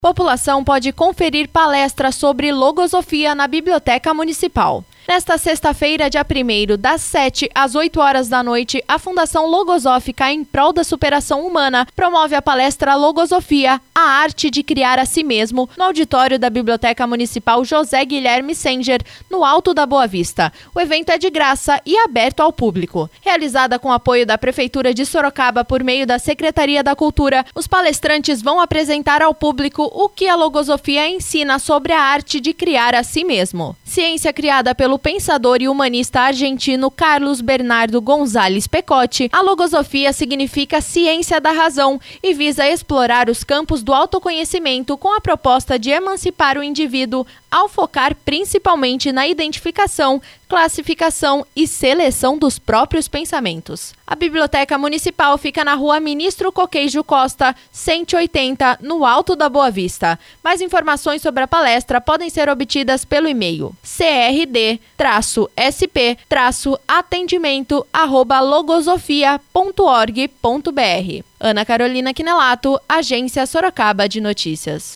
População pode conferir palestra sobre logosofia na Biblioteca Municipal. Nesta sexta-feira, dia 1º, das 7 às 8 horas da noite, a Fundação Logosófica em Prol da Superação Humana promove a palestra Logosofia, a arte de criar a si mesmo, no auditório da Biblioteca Municipal José Guilherme Senger, no Alto da Boa Vista. O evento é de graça e aberto ao público. Realizada com apoio da Prefeitura de Sorocaba por meio da Secretaria da Cultura, os palestrantes vão apresentar ao público o que a logosofia ensina sobre a arte de criar a si mesmo. Ciência criada pelo pensador e humanista argentino Carlos Bernardo González Pecotti, a logosofia significa ciência da razão e visa explorar os campos do autoconhecimento com a proposta de emancipar o indivíduo ao focar principalmente na identificação, classificação e seleção dos próprios pensamentos. A Biblioteca Municipal fica na Rua Ministro Coqueijo Costa, 180, no Alto da Boa Vista. Mais informações sobre a palestra podem ser obtidas pelo e-mail crd-sp-atendimento@logosofia.org.br. Ana Carolina Quinelato, Agência Sorocaba de Notícias.